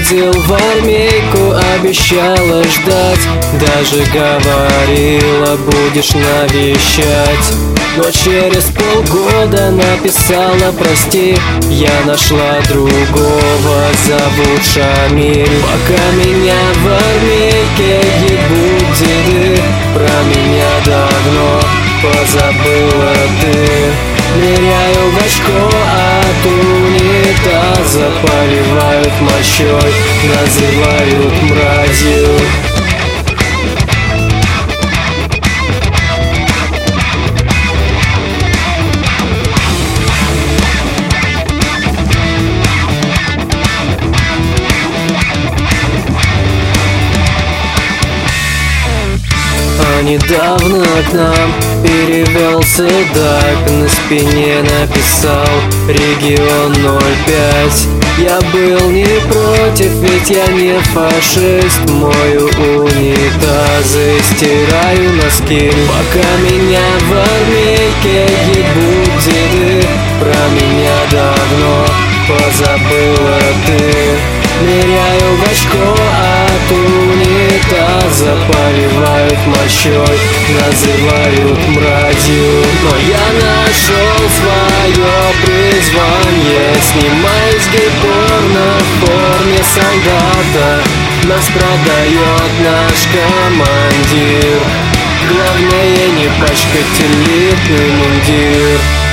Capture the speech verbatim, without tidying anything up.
ходил в армейку, обещала ждать, даже говорила, будешь навещать. Но через полгода написала: прости, я нашла другого, зовут Шамиль. Пока меня в армейке ебут деды, про меня давно позабыла ты. Ныряю в очко от унитаза, поливают мощой, называют мразью. А недавно к нам перевелся дак, на спине написал регион ноль пять. Я был не против, ведь я не фашист, мою унитазы, стираю носки. Пока меня в армейке ебут деды, про меня давно позабыла ты. Ныряю в очко от унитаза, поливают мощой, называют мразью. Но я нашел свое призвание, снимаюсь гей-порно в форме солдата. Нас продает наш командир, главное не пачкать элитный мундир.